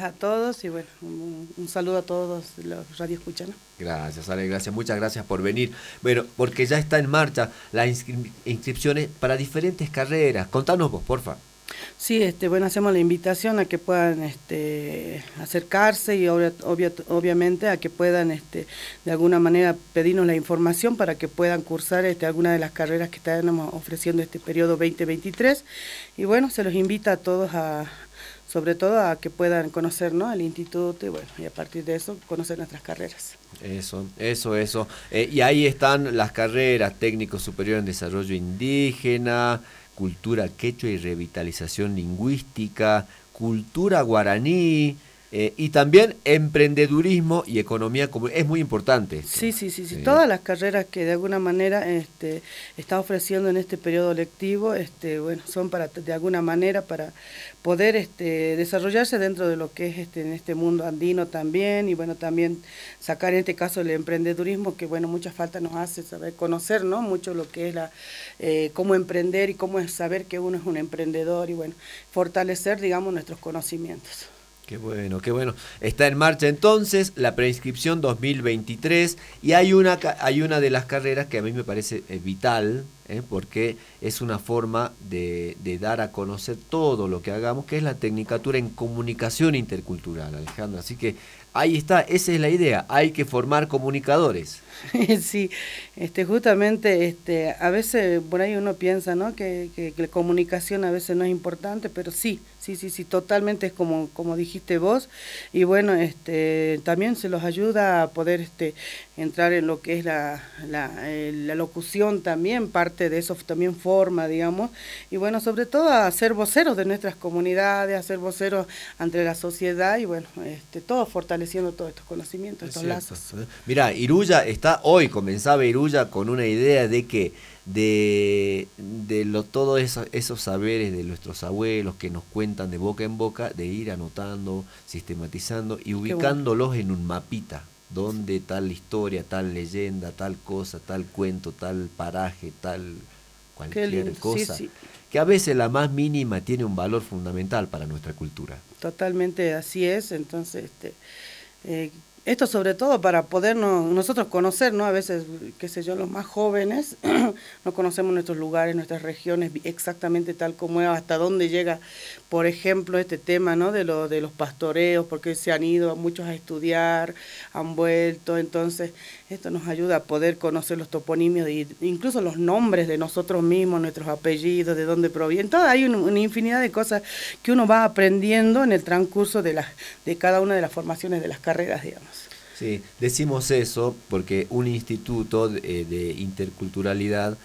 a todos y bueno, un saludo a todos los radioescuchas, ¿no? Gracias, Ale, gracias, muchas gracias por venir. Bueno, porque ya está en marcha las inscripciones para diferentes carreras. Contanos vos, porfa. Sí, bueno, hacemos la invitación a que puedan acercarse y obviamente a que puedan de alguna manera pedirnos la información para que puedan cursar alguna de las carreras que estamos ofreciendo este periodo 2023. Y bueno, se los invita a todos sobre todo a que puedan conocer, ¿no?, el instituto y bueno, y a partir de eso conocer nuestras carreras. Eso. Y ahí están las carreras: técnico superior en desarrollo indígena, cultura quechua y revitalización lingüística, cultura guaraní, y también emprendedurismo y economía común. Es muy importante esto. Sí. Todas las carreras que de alguna manera está ofreciendo en este periodo lectivo, bueno, son para de alguna manera para poder desarrollarse dentro de lo que es en este mundo andino también, y bueno, también sacar en este caso el emprendedurismo, que bueno, mucha falta nos hace saber conocer, ¿no?, mucho lo que es cómo emprender y cómo es saber que uno es un emprendedor y bueno, fortalecer, digamos, nuestros conocimientos. Qué bueno. Está en marcha entonces la preinscripción 2023 y hay una de las carreras que a mí me parece vital, porque es una forma de dar a conocer todo lo que hagamos, que es la Tecnicatura en Comunicación Intercultural, Alejandra. Así que ahí está, esa es la idea, hay que formar comunicadores. Sí, justamente a veces por ahí uno piensa, ¿no?, que la comunicación a veces no es importante, pero sí, totalmente es como dijiste vos, y bueno, también se los ayuda a poder entrar en lo que es la locución también, parte de eso también forma, digamos, y bueno, sobre todo a ser voceros de nuestras comunidades, a ser voceros ante la sociedad, y bueno, todo fortaleciendo todos estos conocimientos, estos lazos. Mira, Iruya comenzaba Iruya con una idea de que todos esos saberes de nuestros abuelos que nos cuentan de boca en boca, de ir anotando, sistematizando y ubicándolos en un mapita, donde tal historia, tal leyenda, tal cosa, tal cuento, tal paraje, tal cualquier cosa, sí. Que a veces la más mínima tiene un valor fundamental para nuestra cultura. Totalmente así es, entonces esto sobre todo para podernos nosotros conocer, ¿no? A veces, qué sé yo, los más jóvenes no conocemos nuestros lugares, nuestras regiones exactamente tal como es, hasta dónde llega, por ejemplo, este tema, ¿no?, de los pastoreos, porque se han ido muchos a estudiar, han vuelto, entonces esto nos ayuda a poder conocer los toponimios, incluso los nombres de nosotros mismos, nuestros apellidos, de dónde provienen, todo, hay una infinidad de cosas que uno va aprendiendo en el transcurso de cada una de las formaciones de las carreras, digamos. Sí, decimos eso porque un instituto de interculturalidad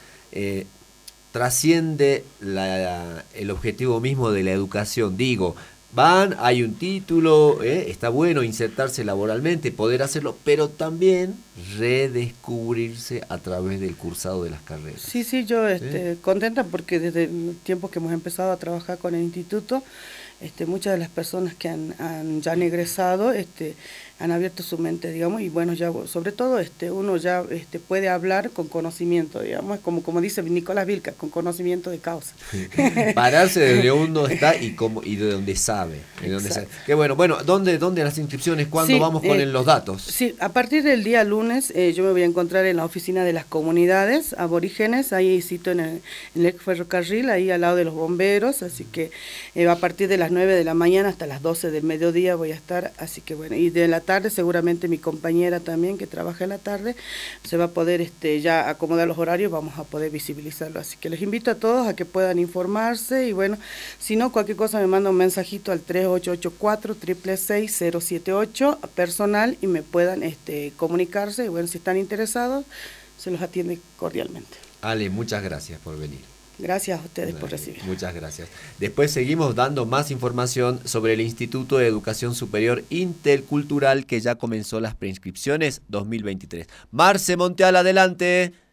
trasciende el objetivo mismo de la educación. Digo, hay un título, está bueno insertarse laboralmente, poder hacerlo, pero también redescubrirse a través del cursado de las carreras. Sí, yo contenta porque desde el tiempo que hemos empezado a trabajar con el instituto, muchas de las personas que ya han egresado han abierto su mente, digamos, y bueno, ya sobre todo uno ya puede hablar con conocimiento, digamos, como dice Nicolás Vilca, con conocimiento de causa. Pararse de donde uno está y de donde sabe. Qué bueno, ¿dónde las inscripciones? ¿Cuándo vamos con los datos? Sí, a partir del día lunes yo me voy a encontrar en la oficina de las comunidades aborígenes, ahí cito en el ferrocarril, ahí al lado de los bomberos, así que a partir de las 9 de la mañana hasta las 12 del mediodía voy a estar, así que bueno, y de la tarde seguramente mi compañera también que trabaja en la tarde se va a poder ya acomodar los horarios, vamos a poder visibilizarlo, así que les invito a todos a que puedan informarse y bueno, si no, cualquier cosa me manda un mensajito al 3884-666-078 personal y me puedan comunicarse y bueno, si están interesados se los atiende cordialmente. Ale, muchas gracias por venir. Gracias a ustedes por recibir. Muchas gracias. Después seguimos dando más información sobre el Instituto de Educación Superior Intercultural que ya comenzó las preinscripciones 2023. Marce Monteal, adelante.